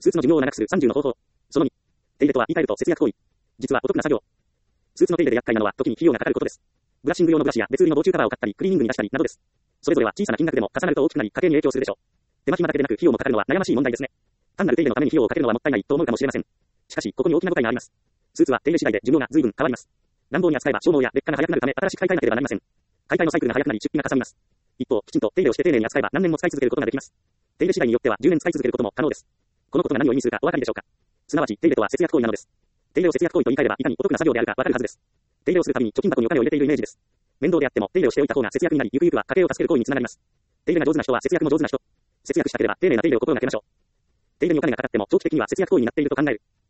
スーツの寿命を長くする30の方法。その2。手入れとは言い換えると節約行為。実はお得な作業。スーツの手入れで厄介なのは時に費用がかかることです。ブラッシング用のブラシや別売りの防虫カバーを買ったりクリーニングに出したりなどです。それぞれは小さな金額でも重なると大きくなり家計に影響するでしょう。手間暇だけでなく費用もかかるのは悩ましい問題ですね。単なる手入れのために費用をかけるのはもったいないと思うかもしれません。しかしここに大きな誤解があります。スーツは手入れ次第で寿命が随分変わります。乱暴に扱えば消耗や劣化が早くなるため新しく買い替えなければなりません。買い替えのサイクルが早くなり出費がかさみます。一方、きちんと手入れをして丁寧に扱えば何年も使い続けることができます。手入れ次第によっては10年使い続けることも可能です。このことが何を意味するかお分かりでしょうか。すなわち手入れとは節約行為なのです。手入れを節約行為と言い換えればいかにお得な作業であるかわかるはずです。手入れをするたびに貯金箱にお金を入れているイメージです。面倒であっても手入れをしておいた方が節約になり、ゆくゆくは家計を助ける行為につながります。手入れが上手な人は節約も上手な人。節約したければ丁寧な手入れを心がけましょう。手入れにお金がかかっても長期的には節約行為になっていると考える。